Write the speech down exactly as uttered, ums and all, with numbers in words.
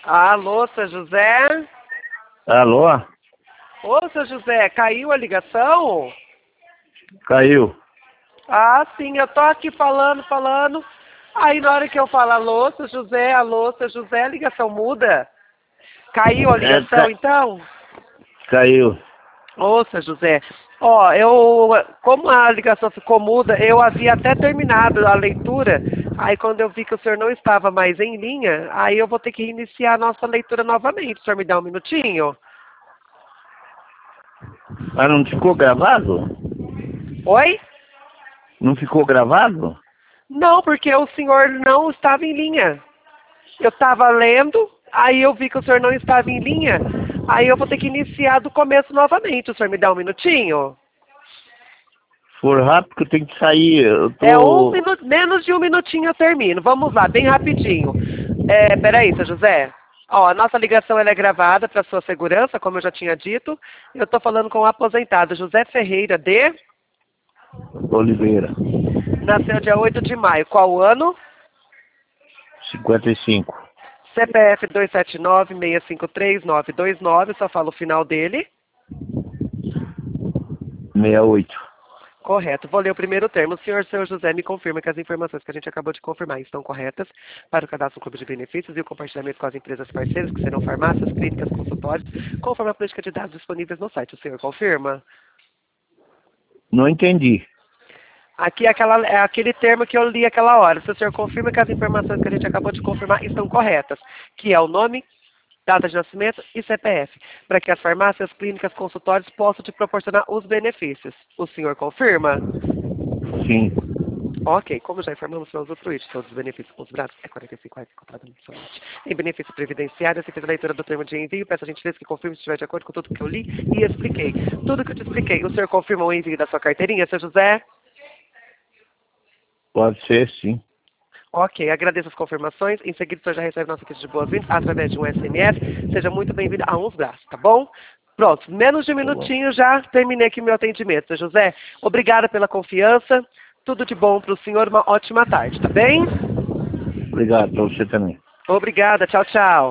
Alô, seu José? Alô? Ô, seu José, caiu a ligação? Caiu. Ah, sim, eu tô aqui falando, falando. Aí na hora que eu falo alô, seu José, alô, seu José, a ligação muda. Caiu a É, ligação, ca... então? Caiu. Ô, seu José, ó, eu, como a ligação ficou muda, eu havia até terminado a leitura. Aí quando eu vi que o senhor não estava mais em linha, aí eu vou ter que iniciar a nossa leitura novamente. O senhor me dá um minutinho? Mas não ficou gravado? Oi? Não ficou gravado? Não, porque o senhor não estava em linha. Eu estava lendo, aí eu vi que o senhor não estava em linha, aí eu vou ter que iniciar do começo novamente. O senhor me dá um minutinho? Se for rápido que eu tenho que sair. Eu É um tô. minuto, menos de um minutinho eu termino. Vamos lá, bem rapidinho. É, peraí, seu José. Ó, a nossa ligação ela é gravada para sua segurança, como eu já tinha dito. Eu estou falando com o aposentado José Ferreira de... Oliveira. Nasceu dia oito de maio. Qual ano? cinquenta e cinco. C P F dois sete nove, seis cinco três, nove dois nove, só fala o final dele. sessenta e oito. Correto. Vou ler o primeiro termo. O senhor, senhor José, me confirma que as informações que a gente acabou de confirmar estão corretas para o cadastro do Clube de Benefícios e o compartilhamento com as empresas parceiras, que serão farmácias, clínicas, consultórios, conforme a política de dados disponíveis no site. O senhor confirma? Não entendi. Aqui é, aquela, é aquele termo que eu li aquela hora. Se o senhor confirma que as informações que a gente acabou de confirmar estão corretas, que é o nome, data de nascimento e C P F, para que as farmácias, clínicas, consultórios possam te proporcionar os benefícios. O senhor confirma? Sim. Ok, como já informamos para usufruir de todos os benefícios considerados, é quarenta e cinco reais comprado mensalmente. Em benefício previdenciário, você fez a leitura do termo de envio, peço a gentileza que confirme se estiver de acordo com tudo que eu li e expliquei. Tudo que eu te expliquei, o senhor confirma o envio da sua carteirinha, seu José? Pode ser, sim. Ok, agradeço as confirmações. Em seguida, o senhor já recebe nossa kit de boas-vindas através de um S M S. Seja muito bem-vindo a Uns Braços, tá bom? Pronto, menos de um Tá bom. minutinho já terminei aqui meu atendimento. Seu José, obrigada pela confiança. Tudo de bom para o senhor, uma ótima tarde, tá bem? Obrigado, pra você também. Obrigada, tchau, tchau.